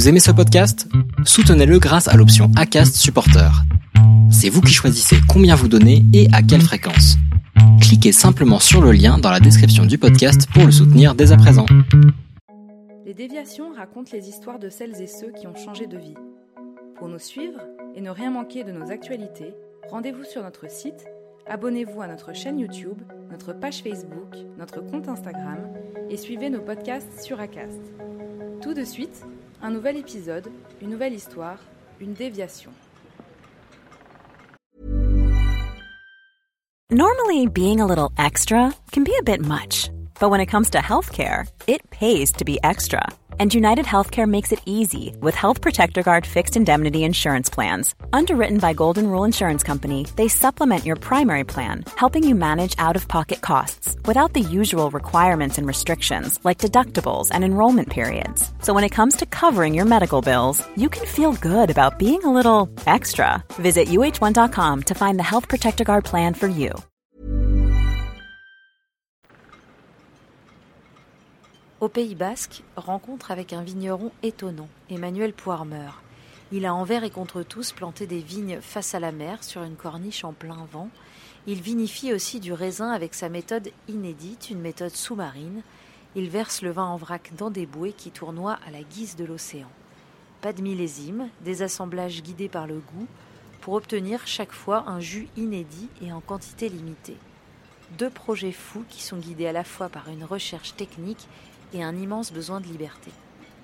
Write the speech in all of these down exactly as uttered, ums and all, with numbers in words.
Vous aimez ce podcast ? Soutenez-le grâce à l'option Acast Supporter. C'est vous qui choisissez combien vous donnez et à quelle fréquence. Cliquez simplement sur le lien dans la description du podcast pour le soutenir dès à présent. Les déviations racontent les histoires de celles et ceux qui ont changé de vie. Pour nous suivre et ne rien manquer de nos actualités, rendez-vous sur notre site, abonnez-vous à notre chaîne YouTube, notre page Facebook, notre compte Instagram et suivez nos podcasts sur Acast. Tout de suite, un nouvel épisode, une nouvelle histoire, une déviation. Normally, being a little extra can be a bit much, but when it comes to healthcare, it pays to be extra. And United Healthcare makes it easy with Health Protector Guard fixed indemnity insurance plans. Underwritten by Golden Rule Insurance Company, they supplement your primary plan, helping you manage out-of-pocket costs without the usual requirements and restrictions like deductibles and enrollment periods. So when it comes to covering your medical bills, you can feel good about being a little extra. Visit U H one dot com to find the Health Protector Guard plan for you. Au Pays Basque, rencontre avec un vigneron étonnant, Emmanuel Poirmer. Il a envers et contre tous planté des vignes face à la mer sur une corniche en plein vent. Il vinifie aussi du raisin avec sa méthode inédite, une méthode sous-marine. Il verse le vin en vrac dans des bouées qui tournoient à la guise de l'océan. Pas de millésime, des assemblages guidés par le goût, pour obtenir chaque fois un jus inédit et en quantité limitée. Deux projets fous qui sont guidés à la fois par une recherche technique et un immense besoin de liberté.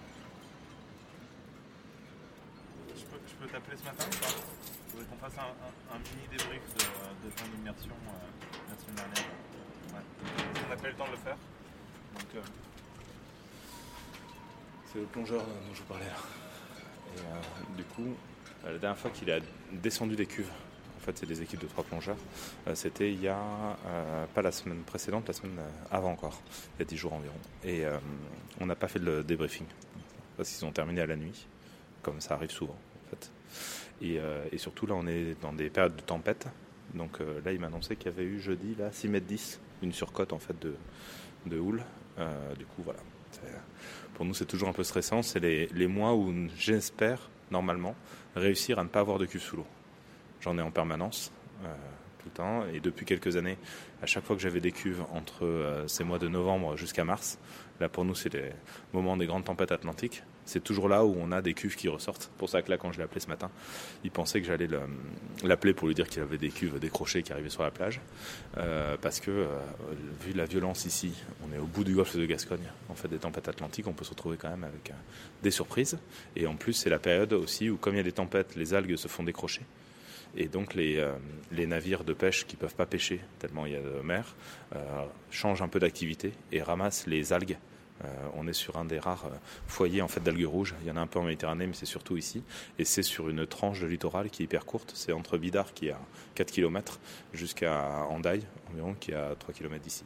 Je peux, je peux t'appeler ce matin ou pas ? Je voudrais qu'on fasse un, un, un mini débrief de, de ton immersion euh, la semaine dernière. Ouais. On n'a pas eu le temps de le faire. Donc, euh... c'est le plongeur dont je vous parlais là. Et euh, du coup, la dernière fois qu'il a descendu des cuves, en fait c'est des équipes de trois plongeurs, euh, c'était il y a, euh, pas la semaine précédente, la semaine avant encore, il y a dix jours environ. Et euh, on n'a pas fait le débriefing, parce qu'ils ont terminé à la nuit, comme ça arrive souvent en fait. Et, euh, et surtout là on est dans des périodes de tempête, donc euh, là il m'a annoncé qu'il y avait eu jeudi là, six mètres dix, une surcote en fait de, de houle, euh, du coup voilà. C'est, pour nous c'est toujours un peu stressant, c'est les, les mois où j'espère normalement réussir à ne pas avoir de cuve sous l'eau. J'en ai en permanence, euh, tout le temps, et depuis quelques années, à chaque fois que j'avais des cuves entre euh, ces mois de novembre jusqu'à mars, là pour nous c'est les moments des grandes tempêtes atlantiques, c'est toujours là où on a des cuves qui ressortent. C'est pour ça que là quand je l'ai appelé ce matin, il pensait que j'allais le, l'appeler pour lui dire qu'il avait des cuves décrochées qui arrivaient sur la plage, euh, parce que euh, vu la violence ici, on est au bout du golfe de Gascogne, en fait des tempêtes atlantiques, on peut se retrouver quand même avec euh, des surprises, et en plus c'est la période aussi où comme il y a des tempêtes, les algues se font décrocher. Et donc les, euh, les navires de pêche qui ne peuvent pas pêcher tellement il y a de mer euh, changent un peu d'activité et ramassent les algues. Euh, on est sur un des rares euh, foyers en fait, d'algues rouges. Il y en a un peu en Méditerranée, mais c'est surtout ici. Et c'est sur une tranche de littoral qui est hyper courte. C'est entre Bidart qui est à quatre kilomètres jusqu'à Hendaye, environ, qui est à trois kilomètres d'ici.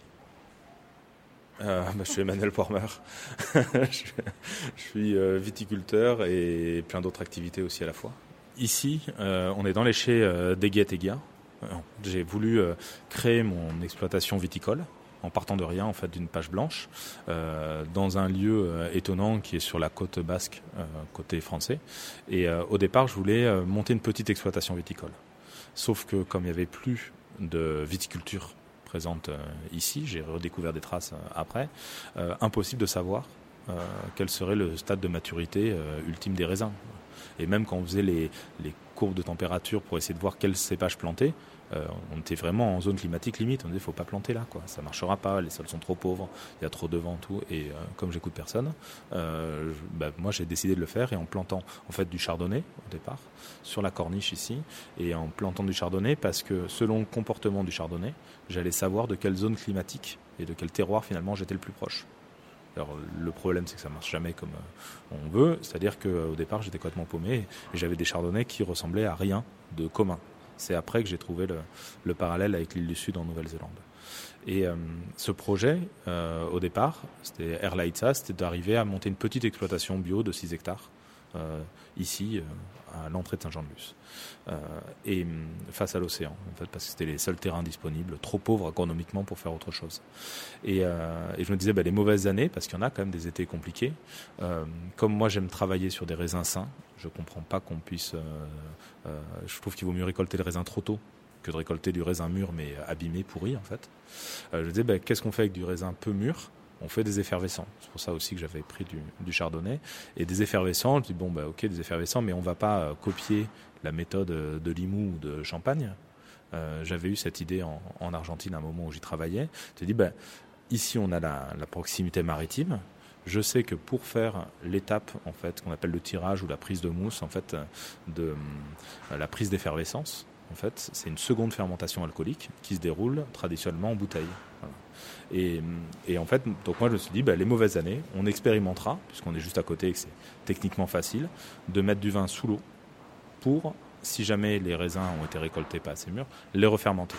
Euh, bah, je suis Emmanuel Poirmer. je suis, je suis euh, viticulteur et plein d'autres activités aussi à la fois. Ici, euh, on est dans les chais euh, d'Eguet-Eguia. J'ai voulu euh, créer mon exploitation viticole en partant de rien, en fait, d'une page blanche, euh, dans un lieu euh, étonnant qui est sur la côte basque, euh, côté français. Et euh, au départ, je voulais euh, monter une petite exploitation viticole. Sauf que comme il n'y avait plus de viticulture présente euh, ici, j'ai redécouvert des traces euh, après, euh, impossible de savoir euh, quel serait le stade de maturité euh, ultime des raisins. Et même quand on faisait les, les courbes de température pour essayer de voir quel cépage planter, euh, on était vraiment en zone climatique limite. On disait, il ne faut pas planter là, quoi. Ça ne marchera pas, les sols sont trop pauvres, il y a trop de vent, tout. Et euh, comme j'écoute personne, euh, je, bah, moi j'ai décidé de le faire et en plantant en fait, du chardonnay au départ, sur la corniche ici, et en plantant du chardonnay parce que selon le comportement du chardonnay, j'allais savoir de quelle zone climatique et de quel terroir finalement j'étais le plus proche. Alors le problème c'est que ça ne marche jamais comme on veut, c'est-à-dire qu'au départ j'étais complètement paumé et j'avais des chardonnays qui ressemblaient à rien de commun. C'est après que j'ai trouvé le, le parallèle avec l'île du Sud en Nouvelle-Zélande. Et euh, ce projet, euh, au départ, c'était Erlaïtsa, c'était d'arriver à monter une petite exploitation bio de six hectares euh, ici, euh, à l'entrée de Saint-Jean-de-Luz, euh, et face à l'océan, en fait, parce que c'était les seuls terrains disponibles, trop pauvres agronomiquement pour faire autre chose. Et, euh, et je me disais, bah, les mauvaises années, parce qu'il y en a quand même des étés compliqués, euh, comme moi j'aime travailler sur des raisins sains, je ne comprends pas qu'on puisse... Euh, euh, je trouve qu'il vaut mieux récolter le raisin trop tôt que de récolter du raisin mûr mais abîmé, pourri en fait. Euh, je disais, bah, qu'est-ce qu'on fait avec du raisin peu mûr ? On fait des effervescents. C'est pour ça aussi que j'avais pris du, du chardonnay. Et des effervescents, je dis, bon, bah, ok, des effervescents, mais on ne va pas euh, copier la méthode de Limoux ou de Champagne. Euh, j'avais eu cette idée en, en Argentine à un moment où j'y travaillais. Je dis, bah, ici, on a la, la proximité maritime. Je sais que pour faire l'étape en fait qu'on appelle le tirage ou la prise de mousse, en fait, de euh, la prise d'effervescence, en fait, c'est une seconde fermentation alcoolique qui se déroule traditionnellement en bouteille. Voilà. Et, et en fait, donc moi je me suis dit, bah, les mauvaises années, on expérimentera, puisqu'on est juste à côté et que c'est techniquement facile, de mettre du vin sous l'eau pour, si jamais les raisins ont été récoltés pas assez mûrs, les refermenter.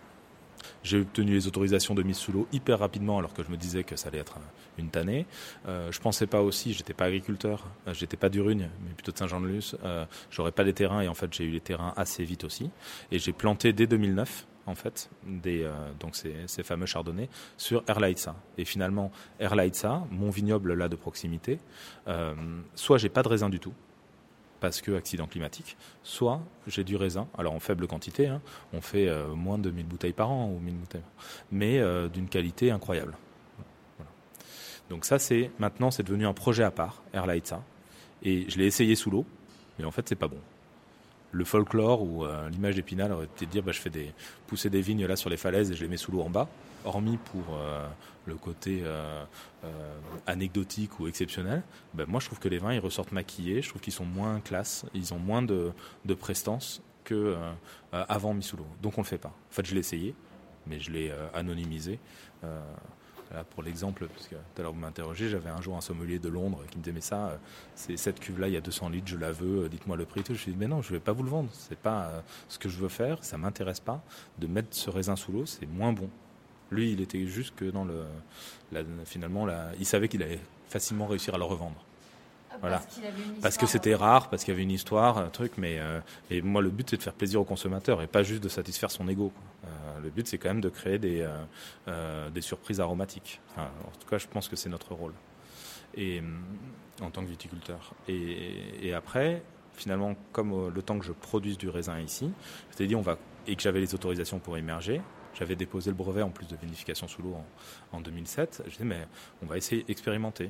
J'ai obtenu les autorisations de mise sous l'eau hyper rapidement alors que je me disais que ça allait être une tannée. Euh, je pensais pas aussi, j'étais pas agriculteur, euh, j'étais pas d'Urugne, mais plutôt de Saint-Jean-de-Luz. Euh, j'aurais pas les terrains et en fait j'ai eu les terrains assez vite aussi. Et j'ai planté dès deux mille neuf en fait des euh, donc ces, ces fameux chardonnays sur Erlaïtza. Et finalement Erlaïtza, mon vignoble là de proximité, euh, soit j'ai pas de raisin du tout, parce que accident climatique, soit j'ai du raisin, alors en faible quantité, hein, on fait euh, moins de mille bouteilles par an, ou mille bouteilles, mais euh, d'une qualité incroyable. Voilà. Donc ça, c'est maintenant, c'est devenu un projet à part, Erlaïtza, et je l'ai essayé sous l'eau, mais en fait, c'est pas bon. Le folklore ou euh, l'image d'Épinal aurait été de dire bah, je fais des, pousser des vignes là sur les falaises et je les mets sous l'eau en bas, hormis pour euh, le côté euh, euh, anecdotique ou exceptionnel. Ben, moi je trouve que les vins ils ressortent maquillés, je trouve qu'ils sont moins classe, ils ont moins de, de prestance que euh, avant mis sous l'eau. Donc on le fait pas. En fait je l'ai essayé, mais je l'ai euh, anonymisé. Euh, Là, pour l'exemple, parce que tout à l'heure vous m'interrogez, j'avais un jour un sommelier de Londres qui me disait mais ça, c'est cette cuve-là, il y a deux cents litres, je la veux, dites-moi le prix. Tout. Je lui ai dit mais non, je ne vais pas vous le vendre, c'est pas euh, ce que je veux faire, ça m'intéresse pas de mettre ce raisin sous l'eau, c'est moins bon. Lui, il était juste que dans le, la, finalement, la, il savait qu'il allait facilement réussir à le revendre. Voilà. Parce, qu'il avait une parce que c'était rare, parce qu'il y avait une histoire, un truc, mais euh, et moi le but c'est de faire plaisir au consommateur et pas juste de satisfaire son ego. Euh, le but c'est quand même de créer des, euh, euh, des surprises aromatiques. Enfin, en tout cas, je pense que c'est notre rôle et en tant que viticulteur. Et, et après, finalement, comme euh, le temps que je produise du raisin ici, je t'ai dit on va et que j'avais les autorisations pour émerger. J'avais déposé le brevet en plus de vinification sous l'eau en, en deux mille sept. Je disais mais on va essayer d'expérimenter.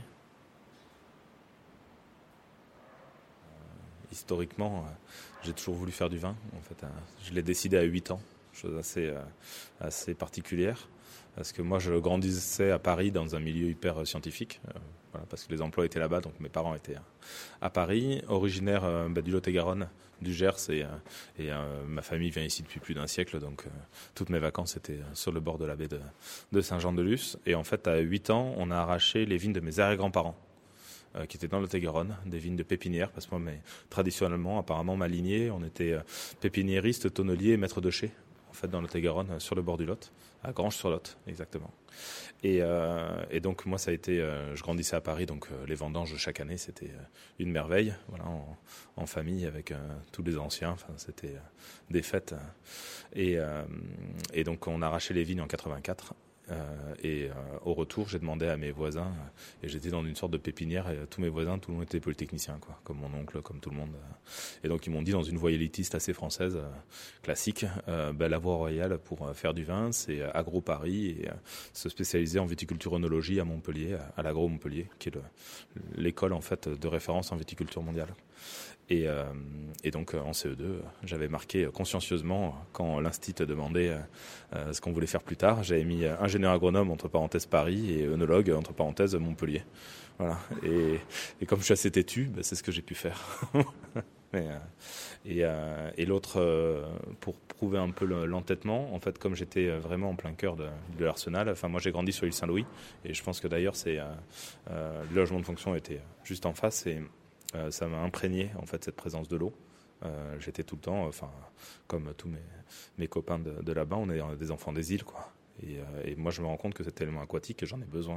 Historiquement, euh, j'ai toujours voulu faire du vin. En fait, euh, je l'ai décidé à huit ans, chose assez, euh, assez particulière. Parce que moi, je grandissais à Paris dans un milieu hyper euh, scientifique. Euh, voilà, parce que les emplois étaient là-bas, donc mes parents étaient euh, à Paris. Originaire euh, bah, du Lot-et-Garonne, du Gers, et, euh, et euh, ma famille vient ici depuis plus d'un siècle. Donc, euh, toutes mes vacances étaient sur le bord de la baie de, de Saint-Jean-de-Luz. Et en fait, à huit ans, on a arraché les vignes de mes arrière-grands-parents, Euh, qui étaient dans le Lot-et-Garonne, des vignes de pépinière, parce que moi, mais, traditionnellement, apparemment, ma lignée, on était euh, pépiniériste, tonnelier et maître de chai, en fait, dans le Lot-et-Garonne, euh, sur le bord du Lot, à Granges-sur-Lot, exactement. Et, euh, et donc, moi, ça a été, euh, je grandissais à Paris, donc euh, les vendanges chaque année, c'était euh, une merveille, voilà, en, en famille, avec euh, tous les anciens, enfin, c'était euh, des fêtes. Euh, et, euh, et donc, on a arraché les vignes en quatre-vingt-quatre. Euh, et euh, au retour, j'ai demandé à mes voisins, euh, et j'étais dans une sorte de pépinière, et euh, tous mes voisins, tout le monde était polytechnicien, quoi, comme mon oncle, comme tout le monde. Euh, et donc ils m'ont dit, dans une voie élitiste assez française, euh, classique, euh, bah, la voie royale pour euh, faire du vin, c'est euh, Agro Paris, et euh, se spécialiser en viticulture œnologie à Montpellier, à, à l'Agro Montpellier, qui est le, l'école en fait de référence en viticulture mondiale. Et, euh, et donc en C E deux, j'avais marqué consciencieusement, quand l'Institut demandait euh, ce qu'on voulait faire plus tard, j'avais mis ingénieur agronome entre parenthèses Paris et œnologue entre parenthèses Montpellier. Voilà. Et, et comme je suis assez têtu, bah, c'est ce que j'ai pu faire. Mais, euh, et, euh, et l'autre, euh, pour prouver un peu le, l'entêtement, en fait, comme j'étais vraiment en plein cœur de, de l'Arsenal, enfin moi j'ai grandi sur l'île Saint-Louis, et je pense que d'ailleurs c'est euh, euh, le logement de fonction était juste en face, et Euh, ça m'a imprégné en fait cette présence de l'eau. Euh, j'étais tout le temps, enfin comme tous mes, mes copains de, de là-bas, on est des enfants des îles, quoi. Et, euh, et moi je me rends compte que cet élément aquatique, j'en ai besoin.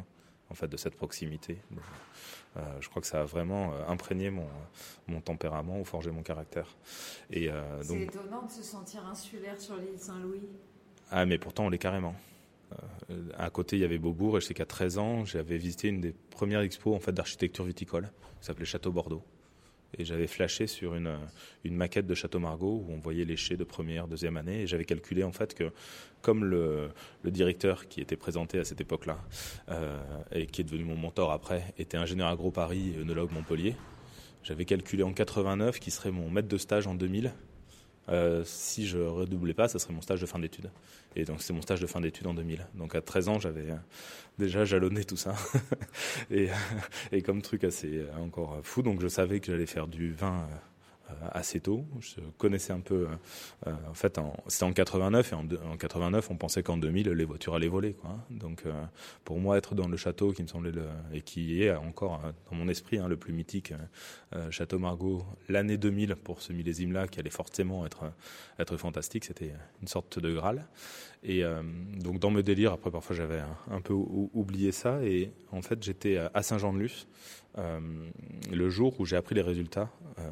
en fait, de cette proximité. Euh, je crois que ça a vraiment euh, imprégné mon, mon tempérament ou forgé mon caractère. Et, euh, c'est donc... étonnant de se sentir insulaire sur l'île Saint-Louis. Ah, mais pourtant, on l'est carrément. Euh, à côté, il y avait Beaubourg, et je sais qu'à treize ans, j'avais visité une des premières expos en fait, d'architecture viticole, qui s'appelait Château Bordeaux. Et j'avais flashé sur une, une maquette de Château Margaux où on voyait les chais de première, deuxième année. Et j'avais calculé en fait que, comme le, le directeur qui était présenté à cette époque-là, euh, et qui est devenu mon mentor après, était ingénieur agro Paris et œnologue Montpellier, j'avais calculé en quatre-vingt-neuf qui serait mon maître de stage en deux mille. Euh, si je redoublais pas, ça serait mon stage de fin d'études. Et donc c'est mon stage de fin d'études en deux mille. Donc à treize ans, j'avais déjà jalonné tout ça. et, et comme truc assez encore fou, donc je savais que j'allais faire du vin assez tôt. Je connaissais un peu. Euh, en fait, en, c'était en quatre-vingt-neuf et en, de, en quatre-vingt-neuf, on pensait qu'en deux mille, les voitures allaient voler, quoi. Donc, euh, pour moi, être dans le château qui me semblait le, et qui est encore euh, dans mon esprit hein, le plus mythique, euh, Château Margaux, l'année deux mille pour ce millésime-là, qui allait forcément être être fantastique, c'était une sorte de Graal. Et euh, donc, dans mes délires, après parfois j'avais un, un peu ou, oublié ça. Et en fait, j'étais à Saint-Jean-de-Luz euh, le jour où j'ai appris les résultats. Euh,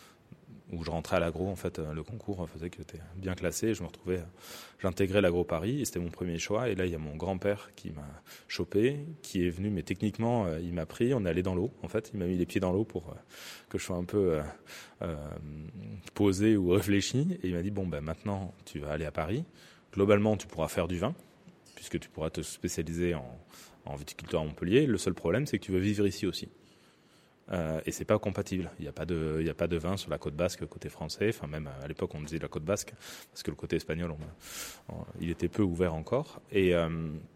où je rentrais à l'agro, en fait, le concours faisait que j'étais bien classé, et je me retrouvais, j'intégrais l'agro Paris, et c'était mon premier choix, et là, il y a mon grand-père qui m'a chopé, qui est venu, mais techniquement, il m'a pris, on est allé dans l'eau, en fait, il m'a mis les pieds dans l'eau pour que je sois un peu euh, euh, posé ou réfléchi, et il m'a dit, bon, ben, maintenant, tu vas aller à Paris, globalement, tu pourras faire du vin, puisque tu pourras te spécialiser en, en viticulteur à Montpellier, le seul problème, c'est que tu veux vivre ici aussi. Euh, et c'est pas compatible. Il n'y a pas de, il y a pas de vin sur la côte basque côté français. Enfin même à l'époque on disait la côte basque parce que le côté espagnol, on, on, il était peu ouvert encore. Et euh,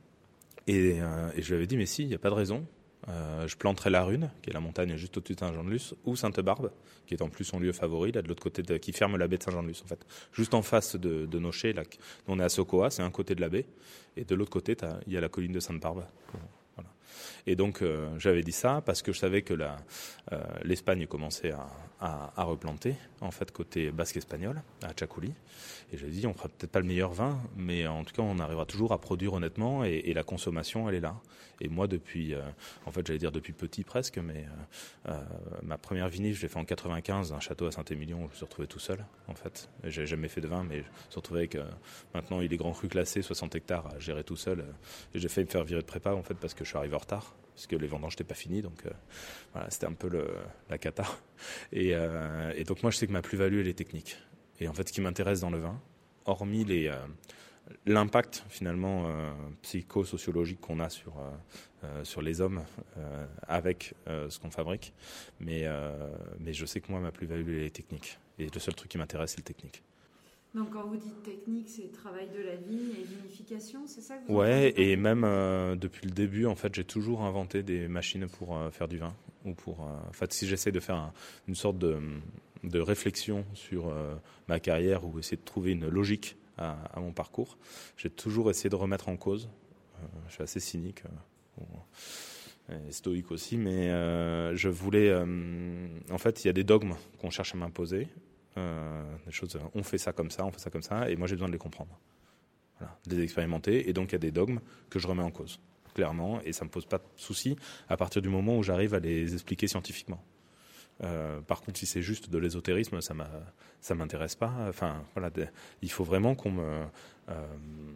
et, euh, et je lui avais dit mais si, il n'y a pas de raison. Euh, je planterai la Rune, qui est la montagne juste au-dessus de Saint-Jean-de-Luz, ou Sainte-Barbe, qui est en plus son lieu favori, là de l'autre côté, de, qui ferme la baie de Saint-Jean-de-Luz en fait, juste en face de, de Nocher. Là, on est à Socoa, c'est un côté de la baie, et de l'autre côté, il y a la colline de Sainte-Barbe. Voilà. Et donc euh, j'avais dit ça parce que je savais que la, euh, l'Espagne commençait à, à, à replanter, en fait côté basque espagnol, à Txakoli. Et j'avais dit on fera peut-être pas le meilleur vin, mais en tout cas on arrivera toujours à produire honnêtement, et, et la consommation elle est là. Et moi depuis, euh, en fait j'allais dire depuis petit presque, mais euh, euh, ma première vinif je l'ai fait en quatre-vingt-quinze, un château à Saint-Émilion où je me suis retrouvé tout seul en fait. J'ai jamais fait de vin, mais je me suis retrouvé avec euh, maintenant il est grand cru classé, soixante hectares à gérer tout seul. Et j'ai failli me faire virer de prépa en fait parce que je suis arrivé en retard, parce que les vendanges n'étaient pas finies, donc euh, voilà, c'était un peu le, la cata. Et, euh, et donc moi je sais que ma plus-value elle est technique. Et en fait ce qui m'intéresse dans le vin, hormis les, euh, l'impact finalement euh, psychosociologique qu'on a sur, euh, euh, sur les hommes euh, avec euh, ce qu'on fabrique, mais, euh, mais je sais que moi ma plus-value elle est technique. Et le seul truc qui m'intéresse c'est le technique. Donc quand vous dites technique, c'est travail de la vigne et vinification, c'est ça que vous Ouais, et même euh, depuis le début, en fait, j'ai toujours inventé des machines pour euh, faire du vin. Ou pour, euh, en fait, si j'essaie de faire un, une sorte de, de réflexion sur euh, ma carrière ou essayer de trouver une logique à, à mon parcours, j'ai toujours essayé de remettre en cause. Euh, je suis assez cynique, euh, bon, et stoïque aussi, mais euh, je voulais... Euh, en fait, il y a des dogmes qu'on cherche à m'imposer. Euh, des choses, on fait ça comme ça, on fait ça comme ça, et moi j'ai besoin de les comprendre, voilà, de les expérimenter, et donc il y a des dogmes que je remets en cause, clairement, et ça me pose pas de souci à partir du moment où j'arrive à les expliquer scientifiquement. Euh, par contre, si c'est juste de l'ésotérisme, ça m'a, ça m'intéresse pas. Enfin, voilà, de, il faut vraiment qu'on me, euh,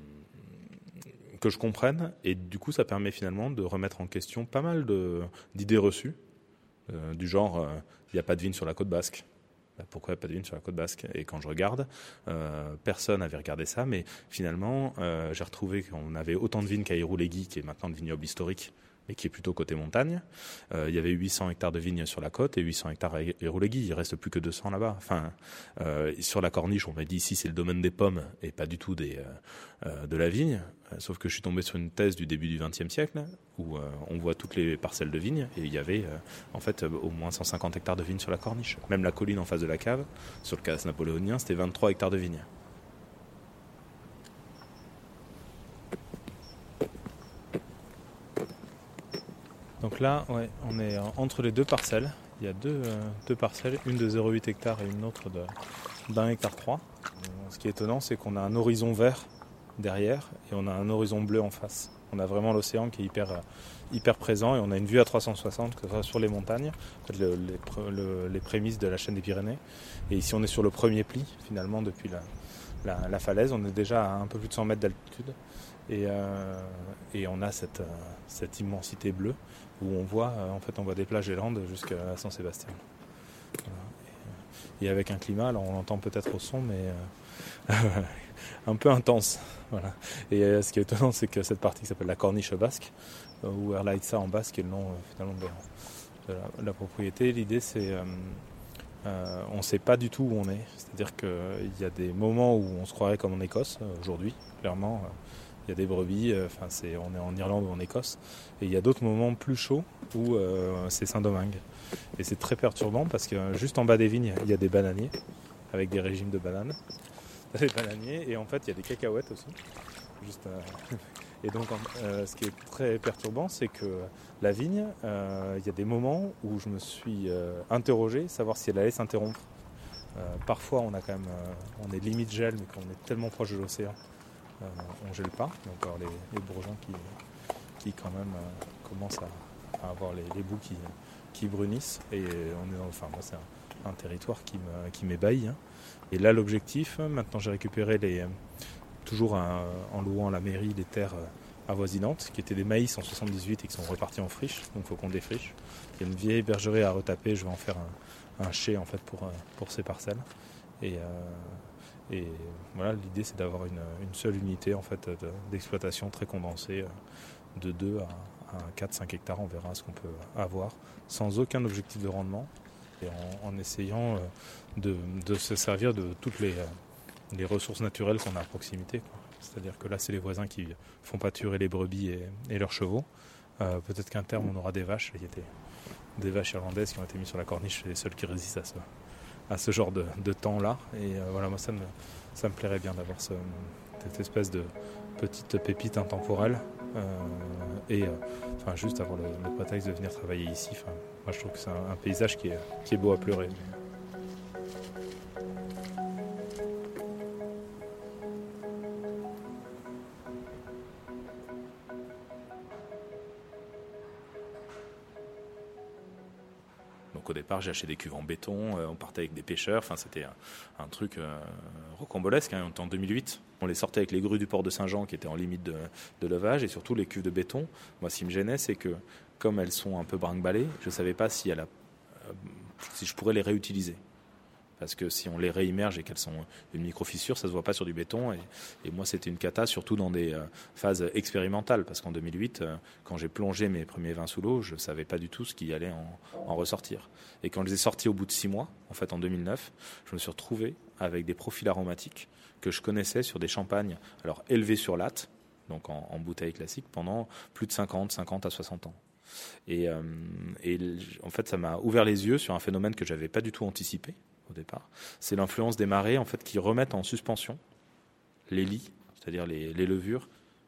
que je comprenne, et du coup, ça permet finalement de remettre en question pas mal de, d'idées reçues, euh, du genre, il euh, n'y a pas de vigne sur la côte basque. Pourquoi il n'y a pas de vigne sur la côte basque? Et quand je regarde, euh, personne n'avait regardé ça, mais finalement, euh, j'ai retrouvé qu'on avait autant de vignes qu'à Héroux-Léguy, qui est maintenant le vignoble historique, mais qui est plutôt côté montagne. Euh, il y avait huit cents hectares de vignes sur la côte et huit cents hectares à Héroux-Léguy. Il reste plus que deux cents là-bas. Enfin, euh, sur la corniche, on m'a dit ici c'est le domaine des pommes et pas du tout des, euh, euh, de la vigne. Euh, sauf que je suis tombé sur une thèse du début du vingtième siècle où euh, on voit toutes les parcelles de vignes et il y avait euh, en fait euh, au moins cent cinquante hectares de vignes sur la corniche. Même la colline en face de la cave, sur le cadasse napoléonien, c'était vingt-trois hectares de vignes. Donc là, ouais, on est entre les deux parcelles. Il y a deux, euh, deux parcelles, une de zéro virgule huit hectares et une autre de, d'un hectare trois. Ce qui est étonnant, c'est qu'on a un horizon vert derrière et on a un horizon bleu en face. On a vraiment l'océan qui est hyper, hyper présent et on a une vue à trois cent soixante, que ce soit sur les montagnes, en fait, le, les, le, les prémices de la chaîne des Pyrénées. Et ici, on est sur le premier pli, finalement, depuis la, la, la falaise. On est déjà à un peu plus de cent mètres d'altitude. Et, euh, et on a cette, cette immensité bleue où on voit, en fait, on voit des plages gélantes jusqu'à Saint-Sébastien. Voilà. Et, et avec un climat, alors on l'entend peut-être au son, mais euh, un peu intense. Voilà. Et euh, ce qui est étonnant, c'est que cette partie qui s'appelle la corniche basque, euh, ou Erlaïtza en basque, est le nom euh, finalement de, de, la, de la propriété. L'idée, c'est euh, euh, on ne sait pas du tout où on est. C'est-à-dire qu'il euh, y a des moments où on se croirait comme en Écosse, euh, aujourd'hui, clairement. Euh, il y a des brebis, enfin euh, c'est, on est en Irlande ou en Écosse. Et il y a d'autres moments plus chauds où euh, c'est Saint-Domingue. Et c'est très perturbant parce que euh, juste en bas des vignes, il y a des bananiers avec des régimes de bananes. Des bananiers et en fait il y a des cacahuètes aussi. Juste, euh, et donc euh, ce qui est très perturbant, c'est que la vigne, euh, il y a des moments où je me suis euh, interrogé, savoir si elle allait s'interrompre. Euh, parfois on a quand même, euh, on est limite gel, mais quand on est tellement proche de l'océan, euh, on gèle pas. Donc alors les, les bourgeons qui, qui quand même euh, commencent à, à avoir les, les bouts qui, qui brunissent. Et on est dans, enfin moi c'est un, un territoire qui, me, qui m'ébahit. Hein. Et là l'objectif, maintenant j'ai récupéré les, toujours un, en louant à la mairie les terres avoisinantes, qui étaient des maïs en soixante-dix-huit et qui sont repartis en friche, donc il faut qu'on défriche. Il y a une vieille bergerie à retaper, je vais en faire un, un chai en fait pour, pour ces parcelles. Et, euh, et voilà, l'idée c'est d'avoir une, une seule unité en fait de, d'exploitation très condensée, de deux à, à quatre à cinq hectares, on verra ce qu'on peut avoir, sans aucun objectif de rendement. Et en, en essayant euh, de, de se servir de toutes les, euh, les ressources naturelles qu'on a à proximité, quoi. C'est-à-dire que là, c'est les voisins qui font pâturer les brebis et, et leurs chevaux. Euh, peut-être qu'à terme, on aura des vaches. Il y a des, des vaches irlandaises qui ont été mises sur la corniche, c'est les seules qui résistent à ce, à ce genre de, de temps-là. Et euh, voilà, moi, ça me, ça me plairait bien d'avoir ce, cette espèce de petite pépite intemporelle. Euh, et euh, enfin, juste avoir le, le prétexte de venir travailler ici. Enfin, moi, je trouve que c'est un, un paysage qui est, qui est beau à pleurer. Donc au départ, j'ai acheté des cuves en béton, euh, on partait avec des pêcheurs, enfin c'était un, un truc euh, rocambolesque, hein. On était en deux mille huit, on les sortait avec les grues du port de Saint-Jean qui étaient en limite de, de levage, et surtout les cuves de béton. Moi, ce qui me gênait, c'est que comme elles sont un peu brinque-ballées, je ne savais pas si, elle a, euh, si je pourrais les réutiliser. Parce que si on les réimmerge et qu'elles sont une micro-fissure, ça ne se voit pas sur du béton. Et, et moi, c'était une cata, surtout dans des euh, phases expérimentales. Parce qu'en deux mille huit, euh, quand j'ai plongé mes premiers vins sous l'eau, je ne savais pas du tout ce qui allait en, en ressortir. Et quand je les ai sortis au bout de six mois, en fait en deux mille neuf, je me suis retrouvé avec des profils aromatiques que je connaissais sur des champagnes alors élevés sur latte, donc en, en bouteille classique, pendant plus de cinquante, cinquante à soixante ans. Et, euh, et en fait, ça m'a ouvert les yeux sur un phénomène que je n'avais pas du tout anticipé au départ. C'est l'influence des marées en fait, qui remettent en suspension les lits, c'est-à-dire les, les levures.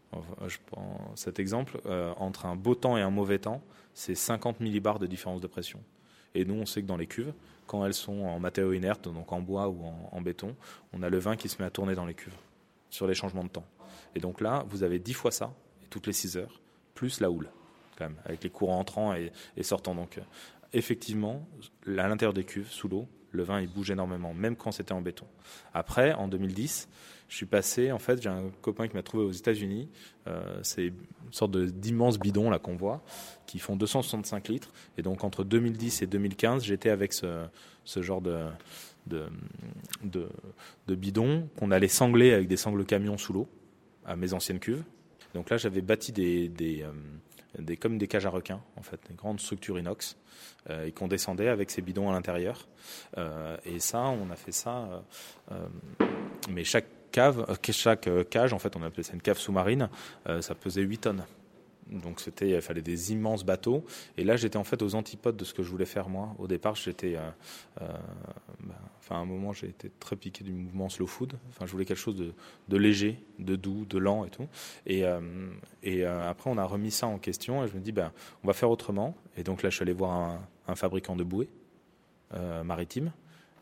Je prends cet exemple, euh, entre un beau temps et un mauvais temps, c'est cinquante millibars de différence de pression. Et nous, on sait que dans les cuves, quand elles sont en matériaux inertes, donc en bois ou en, en béton, on a le vin qui se met à tourner dans les cuves sur les changements de temps. Et donc là, vous avez dix fois ça, et toutes les six heures, plus la houle, quand même, avec les courants entrants et, et sortants. Donc, euh, effectivement, à l'intérieur des cuves, sous l'eau, le vin, il bouge énormément, même quand c'était en béton. Après, en deux mille dix, je suis passé, en fait, j'ai un copain qui m'a trouvé aux États-Unis. Euh, c'est une sorte de, d'immenses bidons là qu'on voit, qui font deux cent soixante-cinq litres. Et donc, entre deux mille dix et deux mille quinze, j'étais avec ce, ce genre de, de, de, de bidons qu'on allait sangler avec des sangles camions sous l'eau, à mes anciennes cuves. Donc là, j'avais bâti des... des euh, Des, comme des cages à requins, en fait, des grandes structures inox, euh, et qu'on descendait avec ces bidons à l'intérieur. Euh, et ça, on a fait ça. Euh, euh, mais chaque cave, euh, chaque cage, en fait, on appelait ça une cave sous-marine, euh, ça pesait huit tonnes. Donc c'était, il fallait des immenses bateaux. Et là, j'étais en fait aux antipodes de ce que je voulais faire moi. Au départ, j'étais, euh, euh, bah, enfin, à un moment, j'ai été très piqué du mouvement slow food. Enfin, je voulais quelque chose de, de léger, de doux, de lent et tout. Et, euh, et euh, après, on a remis ça en question. Et je me dis, ben, on va faire autrement. Et donc là, je suis allé voir un, un fabricant de bouées euh, maritimes.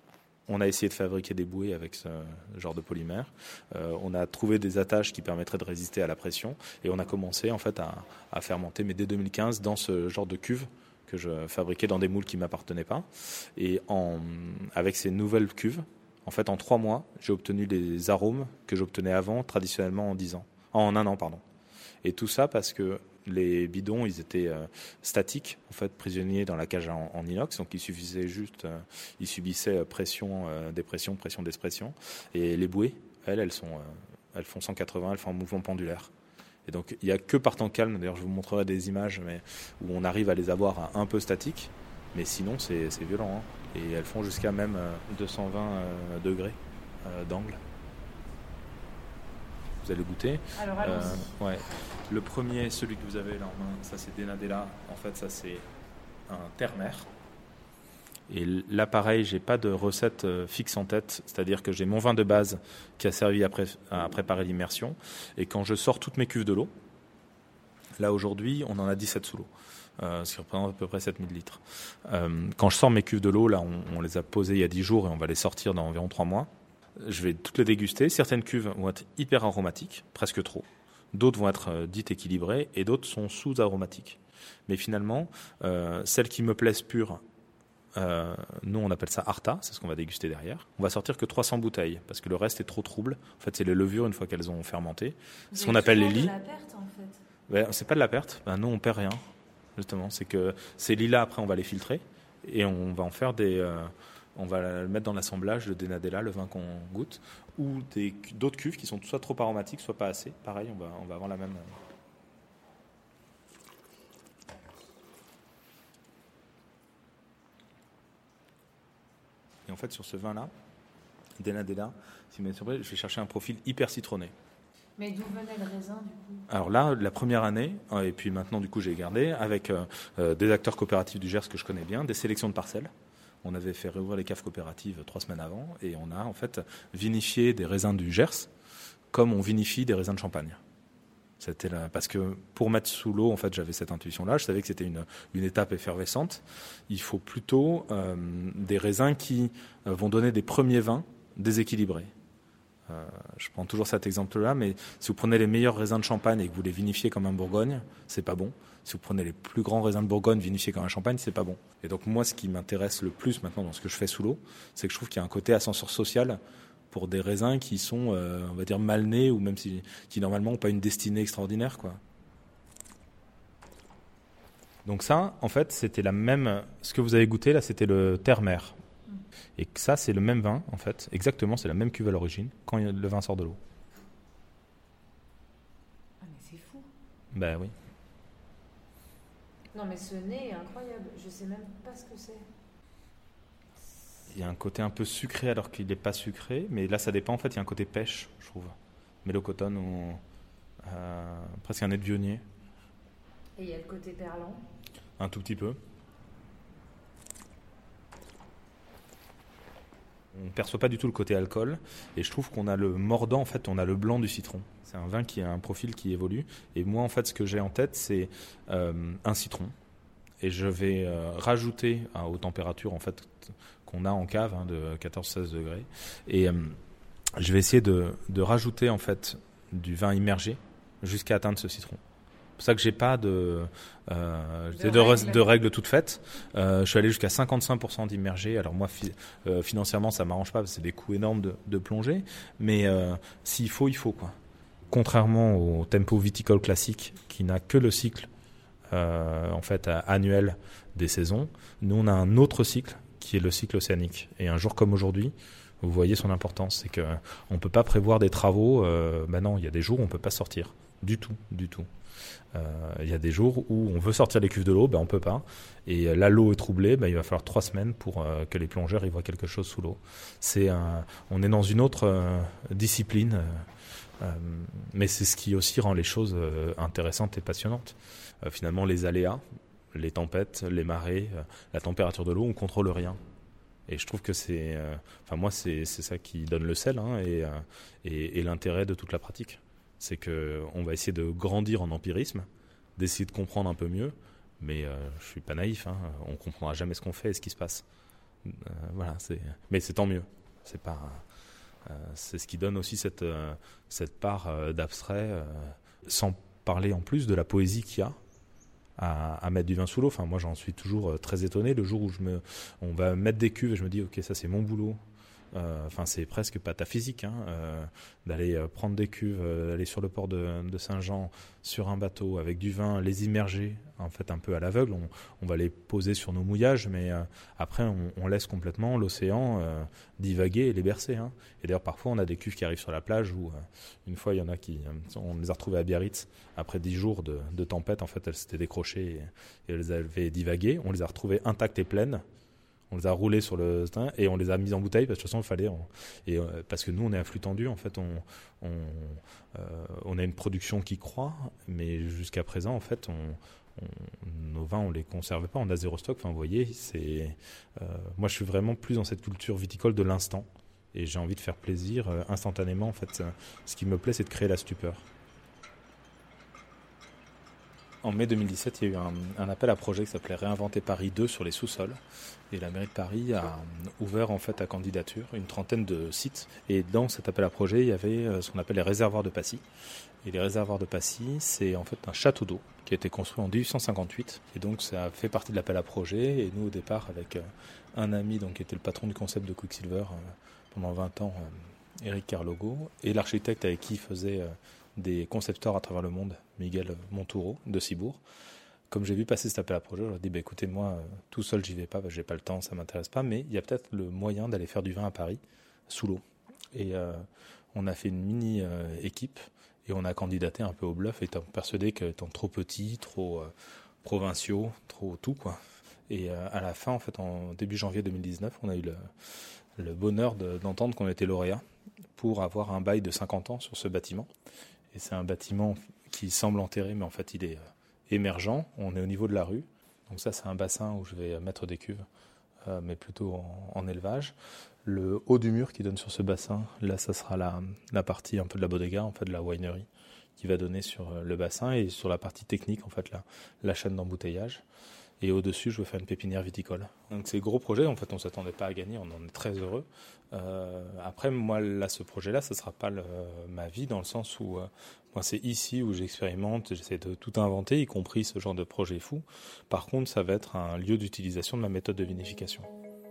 on a essayé de fabriquer des bouées avec ce genre de polymère. Euh, on a trouvé des attaches qui permettraient de résister à la pression et on a commencé en fait à, à fermenter, mais dès deux mille quinze, dans ce genre de cuve que je fabriquais dans des moules qui ne m'appartenaient pas. Et en, avec ces nouvelles cuves, en fait, en trois mois, j'ai obtenu les arômes que j'obtenais avant, traditionnellement en dix ans, en un an, pardon. Et tout ça parce que les bidons, ils étaient euh, statiques, en fait, prisonniers dans la cage en, en inox, donc il suffisait juste, euh, ils subissaient pression, euh, dépression, pression, despression. Et les bouées, elles, elles sont, euh, elles font cent quatre-vingts, elles font un mouvement pendulaire. Et donc, il n'y a que par temps calme, d'ailleurs je vous montrerai des images mais, où on arrive à les avoir un peu statiques, mais sinon c'est, c'est violent. Hein. Et elles font jusqu'à même euh, deux cent vingt euh, degrés euh, d'angle. Vous allez goûter. Alors allons-y. Euh, ouais. Le premier, celui que vous avez là en main, ça c'est Denadella. En fait, ça c'est un terre-mer. Et là, pareil, j'ai pas de recette fixe en tête, c'est-à-dire que j'ai mon vin de base qui a servi à, pré- à préparer l'immersion. Et quand je sors toutes mes cuves de l'eau, là aujourd'hui, on en a dix-sept sous l'eau, euh, ce qui représente à peu près sept mille litres. Euh, quand je sors mes cuves de l'eau, là, on, on les a posées il y a dix jours et on va les sortir dans environ trois mois. Je vais toutes les déguster. Certaines cuves vont être hyper aromatiques, presque trop. D'autres vont être euh, dites équilibrées et d'autres sont sous-aromatiques. Mais finalement, euh, celles qui me plaisent pures, Euh, nous on appelle ça Arta, c'est ce qu'on va déguster derrière. On va sortir que trois cents bouteilles parce que le reste est trop trouble. En fait, c'est les levures une fois qu'elles ont fermenté. Vous ce qu'on appelle les lits. de la perte, en fait. Ben, c'est pas de la perte. Ben, nous on perd rien. Justement, c'est que ces lits-là après on va les filtrer et on va en faire des. Euh, on va le mettre dans l'assemblage de Denadella, le vin qu'on goûte, ou des, d'autres cuves qui sont soit trop aromatiques, soit pas assez. Pareil, on va on va avoir la même. Et en fait, sur ce vin-là, Denadella, si vous m'avez surpris, je vais chercher un profil hyper citronné. Mais d'où venait le raisin, du coup ? Alors là, la première année, et puis maintenant, du coup, j'ai gardé, avec euh, des acteurs coopératifs du Gers que je connais bien, des sélections de parcelles. On avait fait réouvrir les caves coopératives trois semaines avant, et on a en fait vinifié des raisins du Gers comme on vinifie des raisins de Champagne. C'était là, parce que pour mettre sous l'eau, en fait, j'avais cette intuition-là. Je savais que c'était une, une étape effervescente. Il faut plutôt euh, des raisins qui euh, vont donner des premiers vins déséquilibrés. Euh, je prends toujours cet exemple-là, mais si vous prenez les meilleurs raisins de Champagne et que vous les vinifiez comme un Bourgogne, c'est pas bon. Si vous prenez les plus grands raisins de Bourgogne vinifiés comme un Champagne, c'est pas bon. Et donc moi, ce qui m'intéresse le plus maintenant dans ce que je fais sous l'eau, c'est que je trouve qu'il y a un côté ascenseur social pour des raisins qui sont, euh, on va dire, mal nés ou même si, qui normalement n'ont pas une destinée extraordinaire, quoi. Donc ça, en fait, c'était la même. Ce que vous avez goûté là, c'était le terre-mer. Et ça, c'est le même vin, en fait. Exactement, c'est la même cuve à l'origine quand le vin sort de l'eau. Ah mais c'est fou. Ben oui. Non mais ce nez est incroyable. Je sais même pas ce que c'est. Il y a un côté un peu sucré alors qu'il n'est pas sucré, mais là ça dépend, en fait il y a un côté pêche, je trouve. Mélocotone ou euh, presque un nez de vionnier. Et il y a le côté perlant. Un tout petit peu. On ne perçoit pas du tout le côté alcool et je trouve qu'on a le mordant, en fait on a le blanc du citron. C'est un vin qui a un profil qui évolue et moi en fait ce que j'ai en tête c'est euh, un citron. Et je vais euh, rajouter hein, aux températures en fait qu'on a en cave hein, de quatorze à seize degrés. Et euh, je vais essayer de, de rajouter en fait du vin immergé jusqu'à atteindre ce citron. C'est pour ça que j'ai pas de euh, de, de, règles. de règles toutes faites. Euh, je suis allé jusqu'à cinquante-cinq pour cent d'immergé. Alors moi fi- euh, financièrement ça m'arrange pas parce que c'est des coûts énormes de, de plongée. Mais euh, s'il faut, il faut quoi. Contrairement au tempo viticole classique qui n'a que le cycle Euh, en fait annuel des saisons. Nous on a un autre cycle qui est le cycle océanique et un jour comme aujourd'hui vous voyez son importance, c'est que on peut pas prévoir des travaux. Euh, ben non, il y a des jours où on peut pas sortir du tout, du tout. Euh, il y a des jours où on veut sortir les cuves de l'eau, ben on peut pas. Et là l'eau est troublée, ben il va falloir trois semaines pour euh, que les plongeurs y voient quelque chose sous l'eau. C'est un, on est dans une autre euh, discipline, euh, euh, mais c'est ce qui aussi rend les choses euh, intéressantes et passionnantes. Euh, finalement, les aléas, les tempêtes, les marées, euh, la température de l'eau, on contrôle rien. Et je trouve que c'est, euh, enfin moi, c'est, c'est ça qui donne le sel hein, et, euh, et, et l'intérêt de toute la pratique. C'est que on va essayer de grandir en empirisme, d'essayer de comprendre un peu mieux, mais euh, je suis pas naïf. Hein, on comprendra jamais ce qu'on fait et ce qui se passe. Euh, voilà, c'est, mais c'est tant mieux. C'est pas, euh, c'est ce qui donne aussi cette, euh, cette part euh, d'abstrait, euh, sans parler en plus de la poésie qu'il y a à, à mettre du vin sous l'eau. Enfin, moi, j'en suis toujours euh, très étonné. Le jour où je me, on va mettre des cuves et je me dis, ok, ça c'est mon boulot. Enfin, euh, c'est presque pataphysique hein, euh, d'aller euh, prendre des cuves, euh, aller sur le port de, de Saint-Jean sur un bateau avec du vin, les immerger en fait un peu à l'aveugle. On, on va les poser sur nos mouillages, mais euh, après on, on laisse complètement l'océan euh, divaguer et les bercer. Hein. Et d'ailleurs parfois on a des cuves qui arrivent sur la plage où euh, une fois il y en a qui, euh, on les a retrouvées à Biarritz après dix jours de, de tempête. En fait, elles s'étaient décrochées et, et elles avaient divagué. On les a retrouvées intactes et pleines. On les a roulés sur le stein et on les a mis en bouteille parce que de toute façon il fallait on, et euh, parce que nous on est à flux tendu en fait on on, euh, on a une production qui croît mais jusqu'à présent en fait on, on, nos vins on les conservait pas, on a zéro stock. Enfin vous voyez c'est euh, moi je suis vraiment plus dans cette culture viticole de l'instant et j'ai envie de faire plaisir euh, instantanément en fait. Ce qui me plaît c'est de créer la stupeur. En mai deux mille dix-sept, il y a eu un, un appel à projet qui s'appelait Réinventer Paris deux sur les sous-sols. Et la mairie de Paris a ouvert en fait à candidature une trentaine de sites. Et dans cet appel à projet, il y avait ce qu'on appelle les réservoirs de Passy. Et les réservoirs de Passy, c'est en fait un château d'eau qui a été construit en dix-huit cent cinquante-huit. Et donc ça fait partie de l'appel à projet. Et nous, au départ, avec un ami donc, qui était le patron du concept de Quicksilver pendant vingt ans, Éric Carlogo, et l'architecte avec qui il faisait des concepteurs à travers le monde, Miguel Montoureau de Cibourg. Comme j'ai vu passer cet appel à projet, je leur ai dit bah, écoutez, moi, euh, tout seul, j'y vais pas, bah, j'ai pas le temps, ça m'intéresse pas, mais il y a peut-être le moyen d'aller faire du vin à Paris, sous l'eau. Et euh, on a fait une mini-équipe euh, et on a candidaté un peu au bluff, étant persuadé qu'étant trop petits, trop euh, provinciaux, trop tout, quoi. Et euh, à la fin, en fait, en début janvier deux mille dix-neuf, on a eu le, le bonheur de, d'entendre qu'on était lauréat pour avoir un bail de cinquante ans sur ce bâtiment. Et c'est un bâtiment qui semble enterré, mais en fait, il est euh, émergent. On est au niveau de la rue. Donc ça, c'est un bassin où je vais mettre des cuves, euh, mais plutôt en, en élevage. Le haut du mur qui donne sur ce bassin, là, ça sera la, la partie un peu de la bodega, en fait, de la winery, qui va donner sur le bassin. Et sur la partie technique, en fait, la, la chaîne d'embouteillage. Et au-dessus, je veux faire une pépinière viticole. Donc c'est gros projet, en fait, on ne s'attendait pas à gagner, on en est très heureux. Euh, après, moi, là, ce projet-là, ce ne sera pas le, ma vie, dans le sens où, euh, moi, c'est ici où j'expérimente, j'essaie de tout inventer, y compris ce genre de projet fou. Par contre, ça va être un lieu d'utilisation de ma méthode de vinification.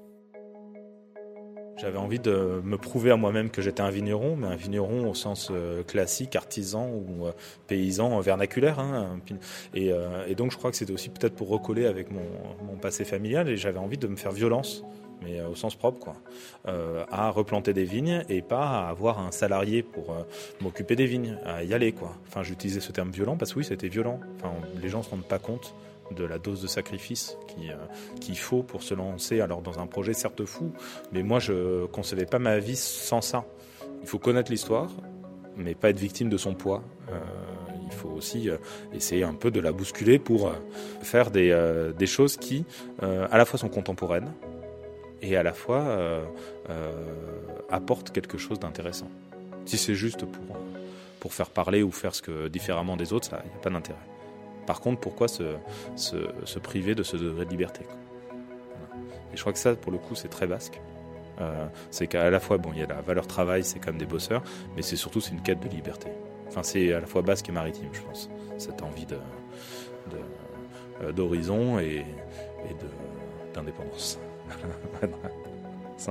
J'avais envie de me prouver à moi-même que j'étais un vigneron, mais un vigneron au sens euh, classique, artisan ou euh, paysan vernaculaire. Hein, et, euh, et donc je crois que c'était aussi peut-être pour recoller avec mon, mon passé familial, et j'avais envie de me faire violence, mais euh, au sens propre, quoi, euh, à replanter des vignes et pas à avoir un salarié pour euh, m'occuper des vignes, à y aller, quoi. Enfin, j'utilisais ce terme violent parce que oui, c'était violent. Enfin, les gens ne se rendent pas compte de la dose de sacrifice qui, euh, qu'il faut pour se lancer alors dans un projet certes fou, mais moi je concevais pas ma vie sans ça. Il faut connaître l'histoire, mais pas être victime de son poids. Euh, il faut aussi euh, essayer un peu de la bousculer pour euh, faire des, euh, des choses qui euh, à la fois sont contemporaines et à la fois euh, euh, apportent quelque chose d'intéressant. Si c'est juste pour, pour faire parler ou faire ce que différemment des autres, il n'y a pas d'intérêt. Par contre, pourquoi se, se, se priver de ce degré de liberté, quoi. Et je crois que ça, pour le coup, c'est très basque. Euh, c'est qu'à la fois, bon, il y a la valeur travail, c'est quand même des bosseurs, mais c'est surtout c'est une quête de liberté. Enfin, c'est à la fois basque et maritime, je pense. Cette envie de, de, euh, d'horizon et, et de, d'indépendance. Ça.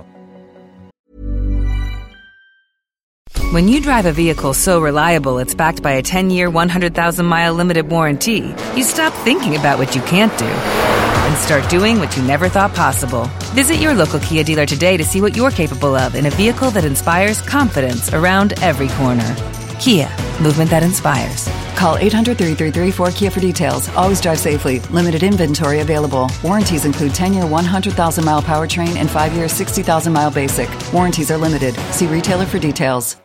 When you drive a vehicle so reliable it's backed by a ten-year, one hundred thousand mile limited warranty, you stop thinking about what you can't do and start doing what you never thought possible. Visit your local Kia dealer today to see what you're capable of in a vehicle that inspires confidence around every corner. Kia, movement that inspires. Call eight hundred, three three three, four K I A for details. Always drive safely. Limited inventory available. Warranties include ten-year, one hundred thousand mile powertrain and five-year, sixty thousand mile basic. Warranties are limited. See retailer for details.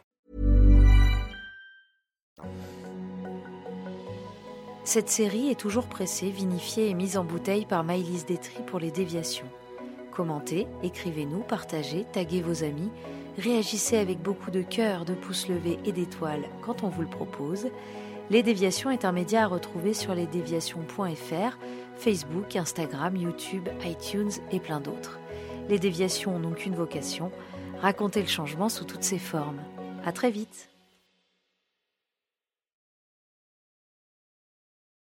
Cette série est toujours pressée, vinifiée et mise en bouteille par Maëlys Détry pour les déviations. Commentez, écrivez-nous, partagez, taguez vos amis, réagissez avec beaucoup de cœur, de pouces levés et d'étoiles quand on vous le propose. Les Déviations est un média à retrouver sur lesdéviations point f r, Facebook, Instagram, YouTube, iTunes et plein d'autres. Les Déviations n'ont qu'une vocation, Racontez le changement sous toutes ses formes. À très vite.